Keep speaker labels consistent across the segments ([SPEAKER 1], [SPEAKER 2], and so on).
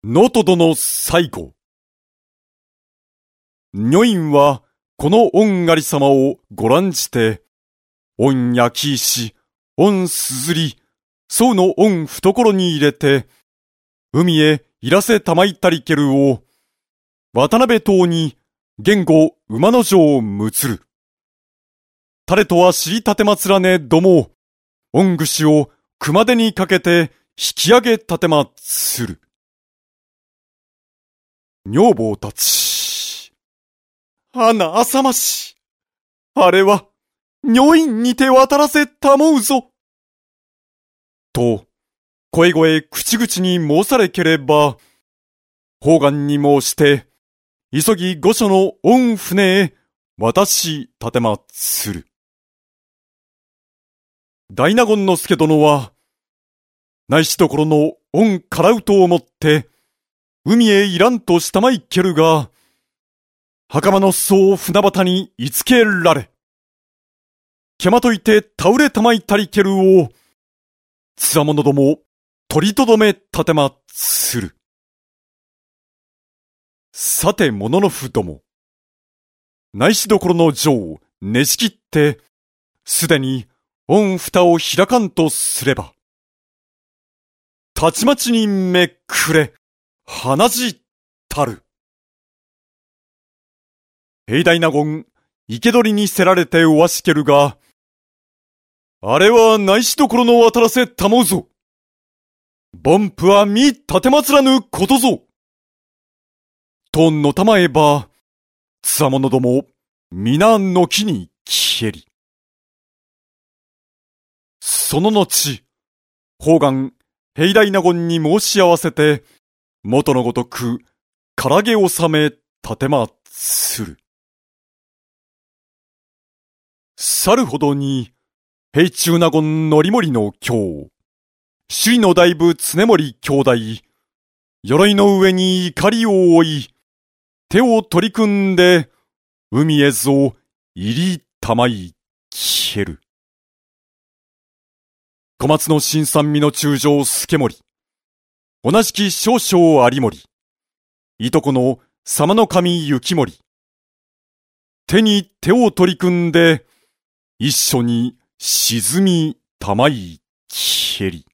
[SPEAKER 1] 能登殿最後。女院はこの御ありさまをご覧じて、御焼き石、御すずり、そうの御懐に入れて、海へいらせたまいたりけるを、渡辺島に言語馬の城をむつる。誰とは知りたてまつらねども、御串を熊手にかけて引き上げたてまつる。女房たち。花あさまし。あれは、女院にて渡らせたもうぞ。と、声声口々に申されければ、方眼に申して、急ぎ御所の御船へ渡したてまつる。大納言の助殿は、ないしどころの御からうとをもって、海へいらんとしたまいけるが、袴の裾を船端にいつけられ、けまといて倒れたまいたりけるを、つわものども取りとどめたてまつる。さてもののふども、ないしどころの城をねじ切って、すでに御蓋を開かんとすれば、たちまちにめくれ、鼻血たる。平大納言、生け捕りにせられておわしけるが、あれはないしどころの渡らせたもうぞ。凡夫は見立てまつらぬことぞ。とのたまえば、つわものども、皆のきに消えり。その後、方眼、平大納言に申し合わせて、元のごとく、からげ納め、たてまつる。去るほどに、平中納言則盛の京、首里の大部常盛兄弟、鎧の上に怒りを追い、手を取り組んで、海へぞ入りたまい消える。小松の新三味の中将助盛、同じき少々有盛、いとこの様の神雪盛、手に手を取り組んで、一緒に沈みたまい消えり。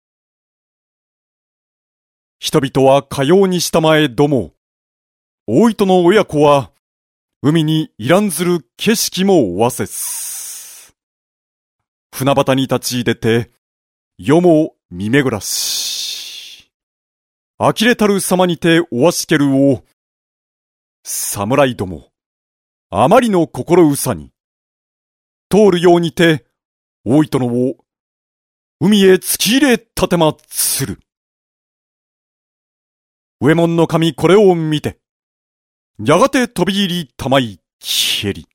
[SPEAKER 1] 人々はかようにしたまえども、大糸の親子は、海にいらんずる景色もおわせす。船端に立ち入れて、夜も見めぐらし。呆れたる様にておわしけるを、侍ども、あまりの心うさに、通るようにて、大糸のを、海へ突き入れたてまつる。上門の神これを見て、やがて飛び入りたまい消えり。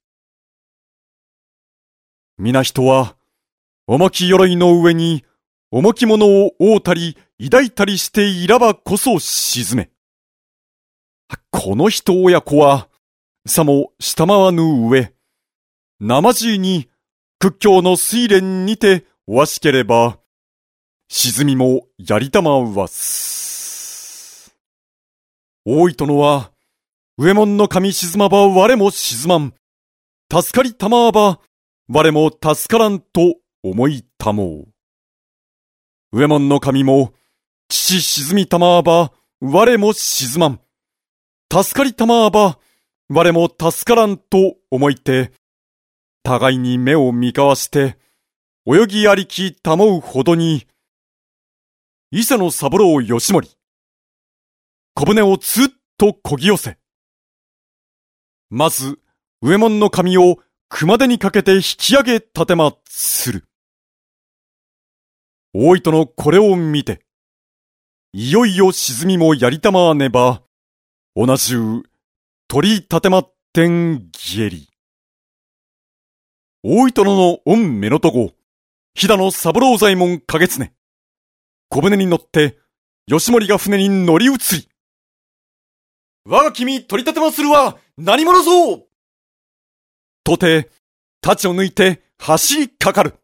[SPEAKER 1] 皆人は、重き鎧の上に、重き物を負うたり、抱いたりしていらばこそ沈め。この人親子は、さも下回ぬ上、なまじいに屈強の水蓮にておわしければ、沈みもやりたまわす。大いとのは、上門の神沈まば我も沈まん。助かりたまわば我も助からんと思いたもう。上門の神も父沈みたまわば我も沈まん。助かりたまわば我も助からんと思いて、互いに目を見交わして泳ぎありきたもうほどに、伊勢の三郎義盛、小舟をつっとこぎ寄せ、まず、上門の髪を熊手にかけて引き上げたてまつる。大糸のこれを見て、いよいよ沈みもやりたまわねば、同じう、取り立てまってんぎえり。大糸の御目のとご、飛騨の三郎左衛門影常、小舟に乗って、義盛が船に乗り移り、我が君取り立てまするは何者ぞとて、太刀を抜いて走りかかる。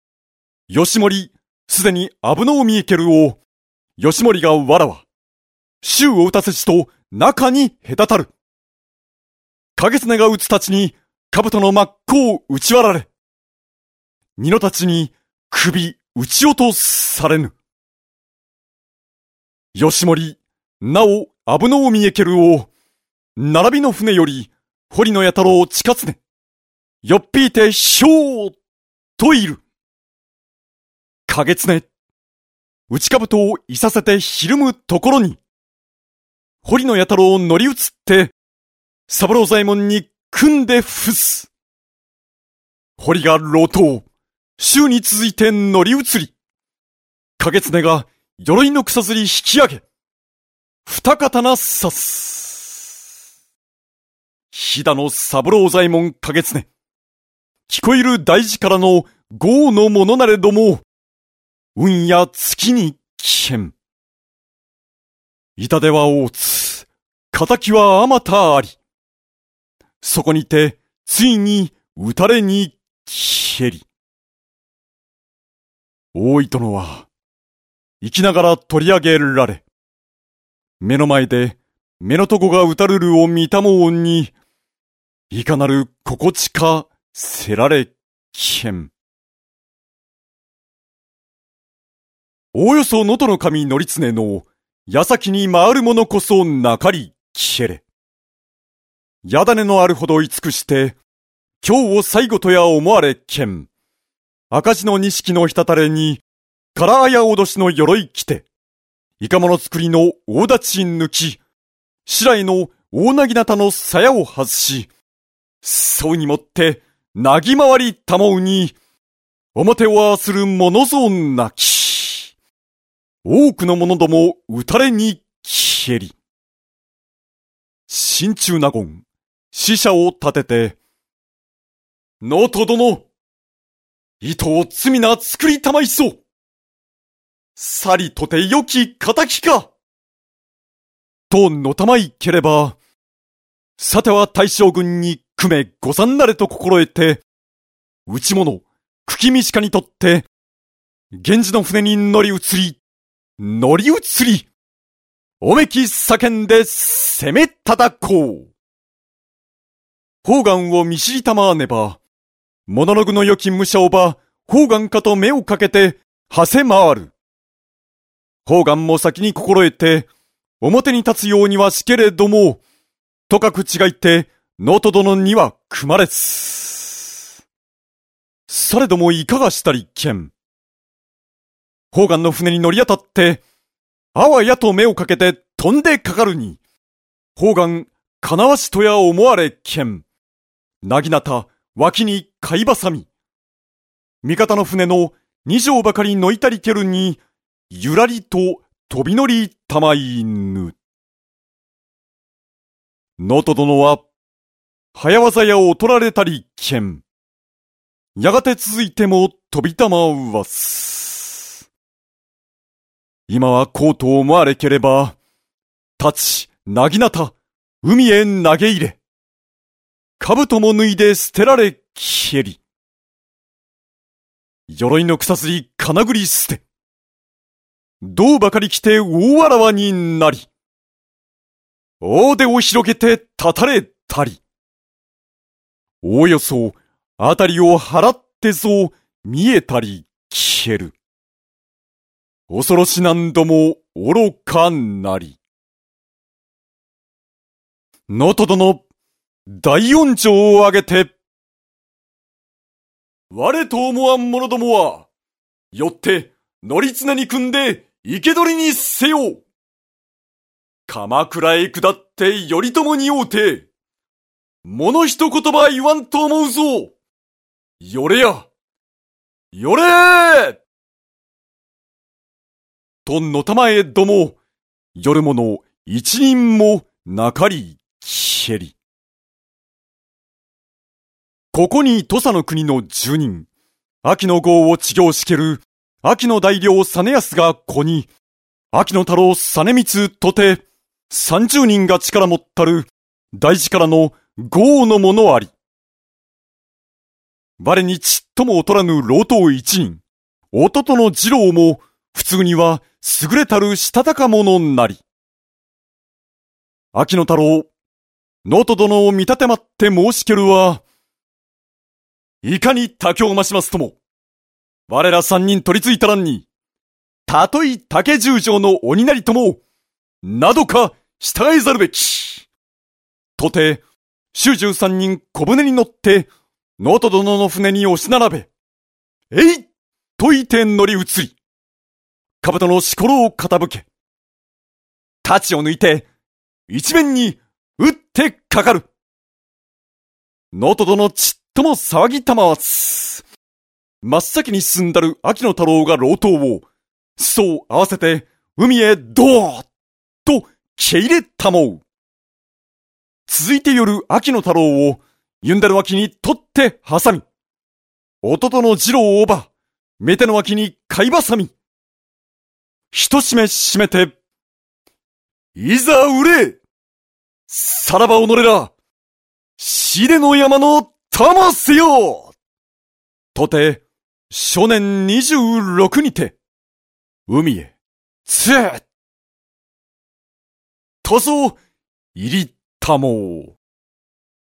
[SPEAKER 1] 義盛、すでに危のう見えけるを、義盛がわらわ、 衆を打たせしと中に隔たる。影常が撃つたちに兜の真っ向を打ち割られ、二のたちに首撃ち落とされぬ。吉盛、なお危のを見えけるを、並びの船より堀野弥太郎近常、よっぴいてひょうといる。影常、内兜をいさせてひるむところに、堀野弥太郎乗り移って、三郎左衛門に組んで伏す。堀が老頭、衆に続いて乗り移り、影常が鎧の草ずり引き上げ、二刀刺す。飛騨の三郎左衛門影常、聞こえる大事からの豪のものなれども、運や月に危険。痛手は大津、仇はあまたあり。そこにて、ついに撃たれに蹴り。大井殿は、生きながら取り上げられ、目の前で、目のとこが撃たるるを見たもんに、いかなる心地かせられけん。おおよそ能登の神則常の矢先に回る者こそなかりけれ。矢種のあるほどいつくして、今日を最後とや思われけん。赤字の錦のひたたれに、からあやおどしの鎧着て、いかもの作りの大立ち抜き、白井の大なぎなたの鞘を外し、そうにもって、なぎ回りたもうに、表を合わする者ぞなき。多くの者ども撃たれに蹴り。心中納言、使者を立てて、能登殿、糸を罪な作りたまいそう。さりとて良き仇か。とのたまいければ、さては大将軍に組めござんなれと心得て、内物、茎見鹿にとって、源氏の船に乗り移り、おめき叫んで攻め叩こう。砲丸を見知りたまわねば、モノログの良き武者をば、砲丸かと目をかけて、はせ回る。砲丸も先に心得て、表に立つようにはしけれども、とかく違いて、能登殿には組まれつ。されどもいかがしたりけん。砲丸の船に乗り当たって、あわやと目をかけて飛んでかかるに、砲丸、金わしとや思われけん。なぎなた、脇に貝ばさみ。味方の船の二条ばかりのいたりけるに、ゆらりと飛び乗りたまいぬ。能登殿は、早技やを取られたりけん。やがて続いても飛びたまわす。今はこうと思われければ、立ち、なぎなた、海へ投げ入れ。兜も脱いで捨てられけり。鎧の草すり金繰り捨て。胴ばかり着て大あらわになり。大手を広げて立たれたり。おおよそ、あたりを払ってぞ見えたり消える。恐ろし何度も愚かなり。能登殿、大音情を上げて、我と思わん者どもは、よって、乗り綱に組んで、生け捕りにせよう。鎌倉へ下って頼朝に会うて、物一言葉言わんと思うぞ。よれや、よれーとのたまえども、よる者一人もなかりけり。ここに土佐の国の住人、秋の号を治療しける、秋の大領実康が子に、秋の太郎実光とて、30人が力持ったる、大力の豪の者あり。我にちっとも劣らぬ老頭一人、弟の次郎も、普通には優れたるしたたか者なり。 秋野太郎、能登殿を見立てまって申しけるは、いかに竹を増しますとも、我ら三人取り付いたらんに、たとえ竹十条の鬼なりとも、などか従えざるべき。とて、衆13人小舟に乗って、能登殿の船に押し並べ、えいと言って乗り移り、兜のしころを傾け、太刀を抜いて、一面に打ってかかる。能登殿ちっとも騒ぎたまわず、真っ先に進んだる秋野太郎が老頭を、裾を合わせて海へドーッと蹴入れたもう。続いてよる秋野太郎をゆんだる脇に取って挟み、弟の次郎をば、目手の脇に貝ばさみ、一締め締めて、いざ売れ！さらば己ら、死での山の玉せよ！とて、初年26にて、海へ、つーっとぞ、入りたもう。